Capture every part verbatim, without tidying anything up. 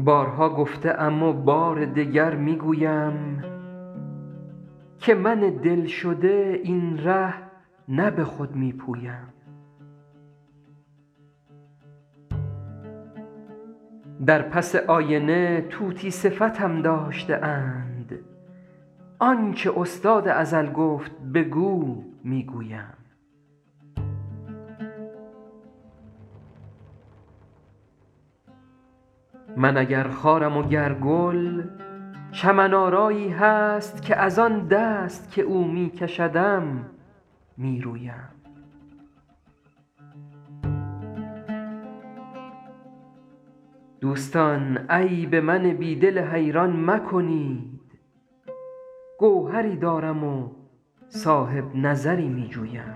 بارها گفته ام و بار دگر می گویم که من دلشده این ره نه به خود می پویم. در پس آینه طوطی صفتم داشته اند، آنچه استاد ازل گفت بگو می گویم. من اگر خارم و گر گل، چمن آرایی هست که از آن دست که او می کشدم می رویم. دوستان عیب من بی دل حیران مکنید، گوهری دارم و صاحب نظری می جویم.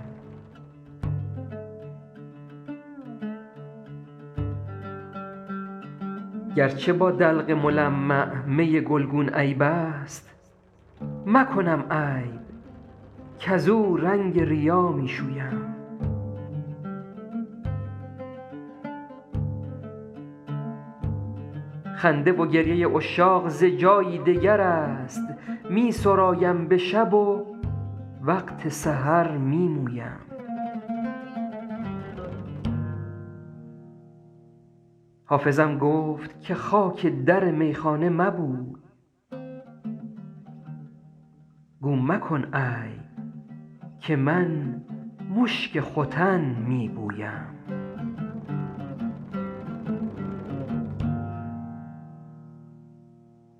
گرچه با دلق ملمع می گلگون عیب است، مکنم عیب کز او رنگ ریا می شویم. خنده و گریه عشاق ز جایی دگر است، می سرایم به شب و وقت سحر می مویم. حافظم گفت که خاک در میخانه مبوی، گو مکن عیب که من مشک ختن می بویم.